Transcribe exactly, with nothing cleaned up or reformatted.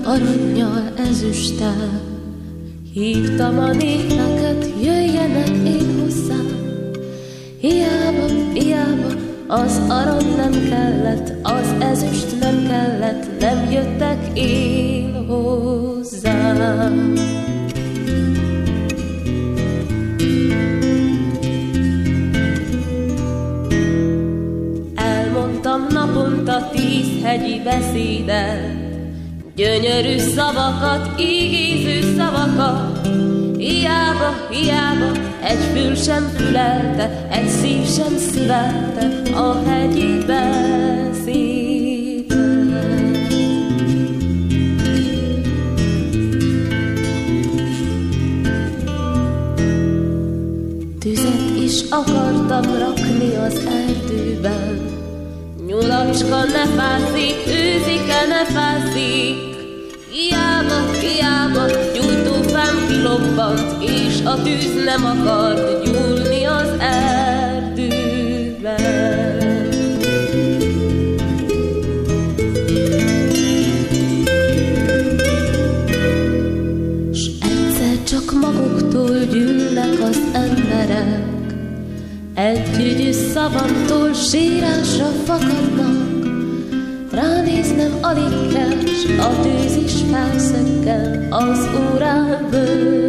arannyal, ezüsttel. Hívtam a népeket, jöjjenek én hozzám. Hiába, hiába, az arany nem kellett, az ezüst nem kellett, nem jöttek én hozzám. Elmondtam naponta tíz hegyi beszédet, gyönyörű szavakat, ígéző szavakat. Hiába, hiába, egy fül sem fülelte, egy szív sem szívelte a hegyi beszédet. Tüzet is akartam rakni az erdőben, nyulacska ne fázik, őzike ne fázik. Hiába, hiába, gyújtófám kilobbant, és a tűz nem akart gyúlni az erdőben. S egyszer csak maguktól gyűlnek az emberek, együgyű szavamtól sírásra fakadnak. Ránéznem alig kell, s a tűz is felszökken az órán bőr.